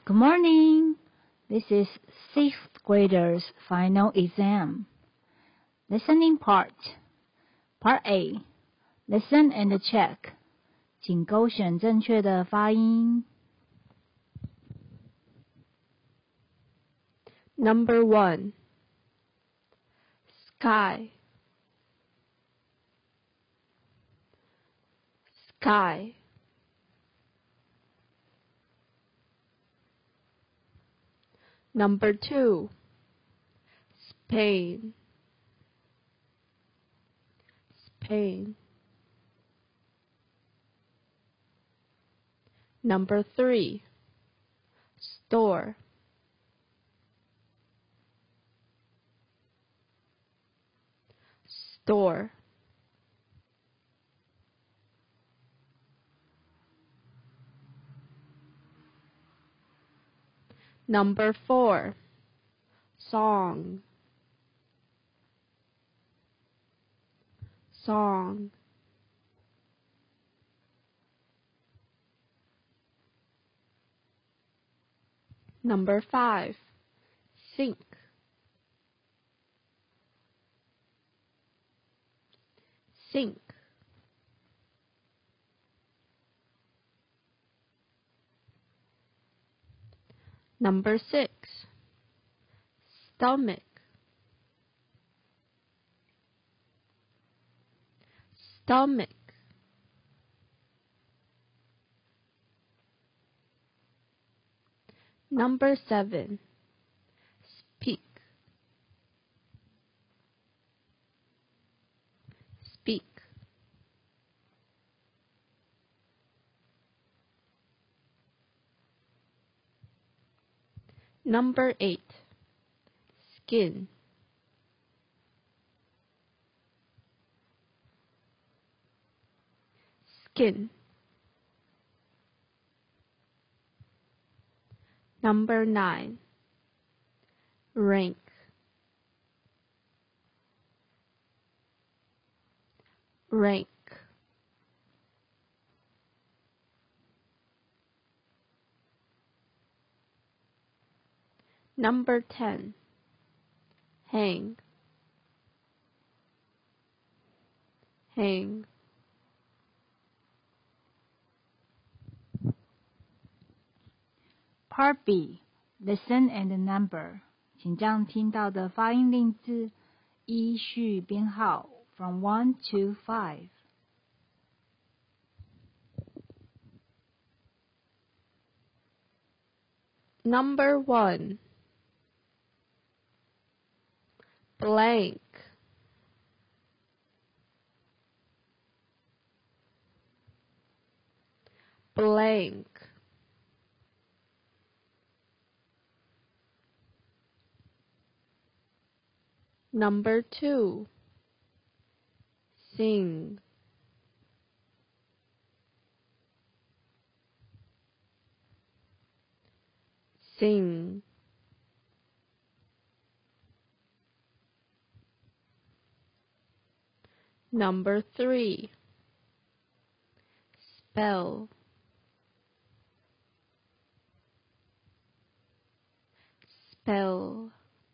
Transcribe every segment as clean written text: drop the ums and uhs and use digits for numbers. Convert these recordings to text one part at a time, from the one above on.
Good morning. This is 6th graders' final exam. Listening part. Part A. Listen and check. 请勾选正确的发音。 Number 1. Sky. Sky. Number 2. Spain. Spain. Number 3. Store. Store. Number 4. Song. Song. Number 5. Sink. Sink. Number 6. Stomach. Stomach. Number 7. Speak. Speak. Number 8. Skin. Skin. Number 9. Rank. Rank. Number 10. Hang. Hang. Part B. Listen and number. 请将听到的发音令字依序编号 from 1 to 5. Number 1. Blank. Blank. Number 2. Sing. Sing. Number 3. Spell. Spell.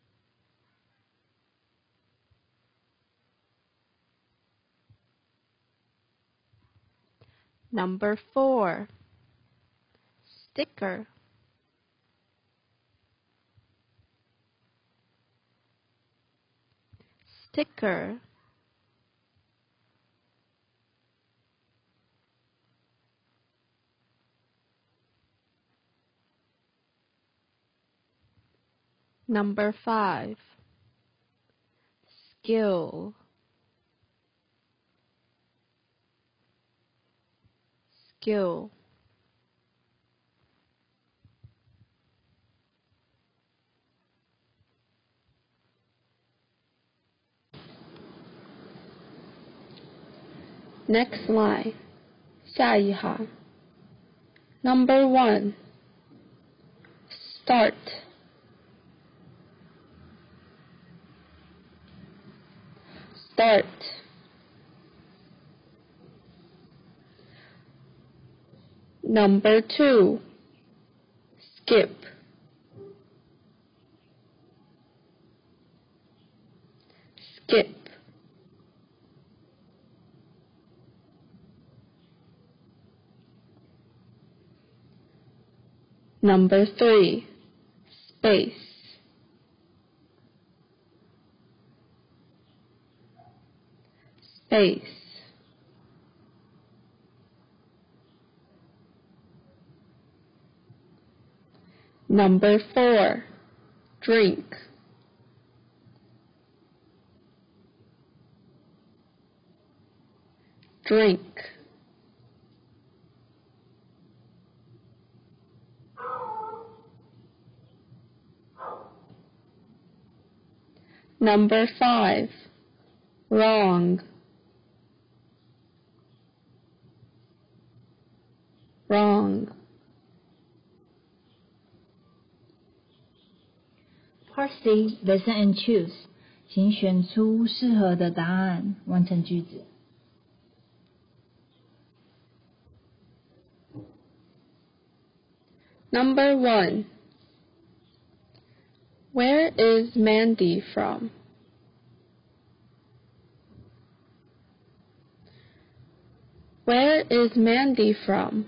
Number 4. Sticker. Sticker. Number 5. Skill. Skill. Next line. 下一行. Number 1. Start. Start. Number 2. skip, skip. Number 3, space, space. Number 4, drink, drink. Number 5, wrong, wrong. Part C, listen and choose. 请选出适合的答案，完成句子。 Number 1, where is Mandy from? Where is Mandy from?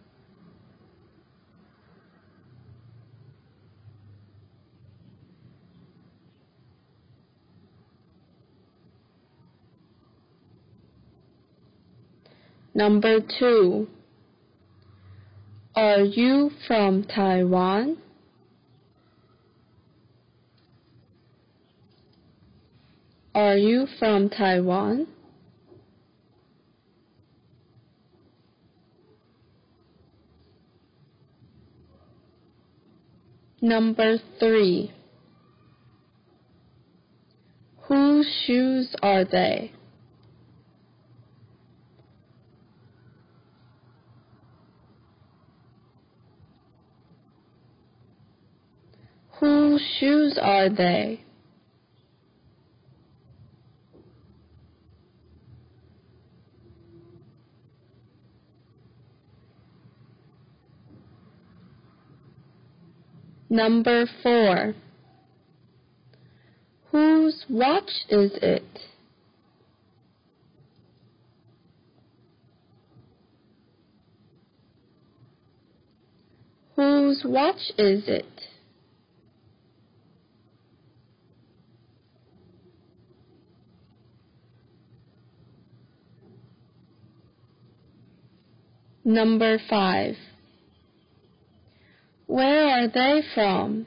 Number 2, are you from Taiwan? Are you from Taiwan? Number 3, whose shoes are they? Whose shoes are they? Number 4, whose watch is it? Whose watch is it? Number 5, where are they from?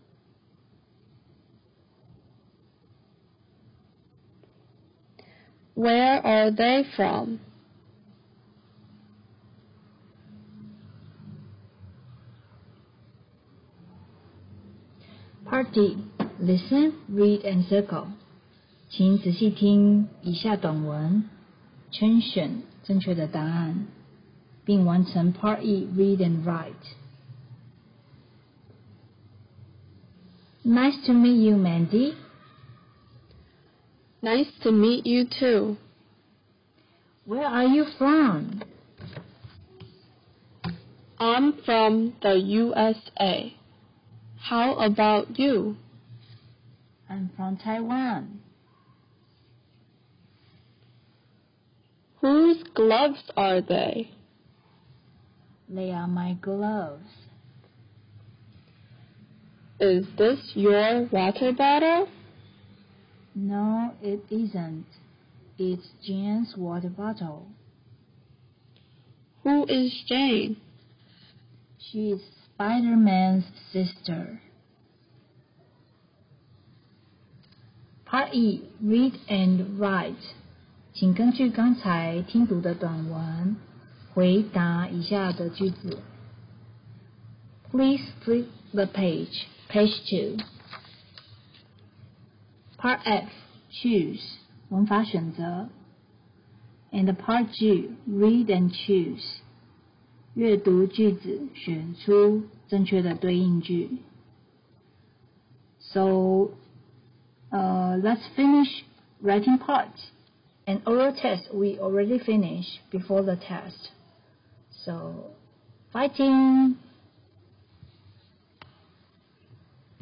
Where are they from? Part D, listen, read and circle. 请仔细听以下短文，圈选正确的答案，并完成 Part E, read and write. Nice to meet you, Mandy. Nice to meet you too. Where are you from? I'm from the USA. How about you? I'm from Taiwan. Whose gloves are they? They are my gloves. Is this your water bottle? No, it isn't. It's Jane's water bottle. Who is Jane? She is Spider-Man's sister. Part E, read and write. 请根据刚才听读的短文，回答以下的句子。Please flip the page. Page 2. Part F, choose. 文法选择。And Part G, read and choose. 阅读句子，选出正确的对应句。So, let's finish writing part. And oral test we already finished before the test. So, fighting!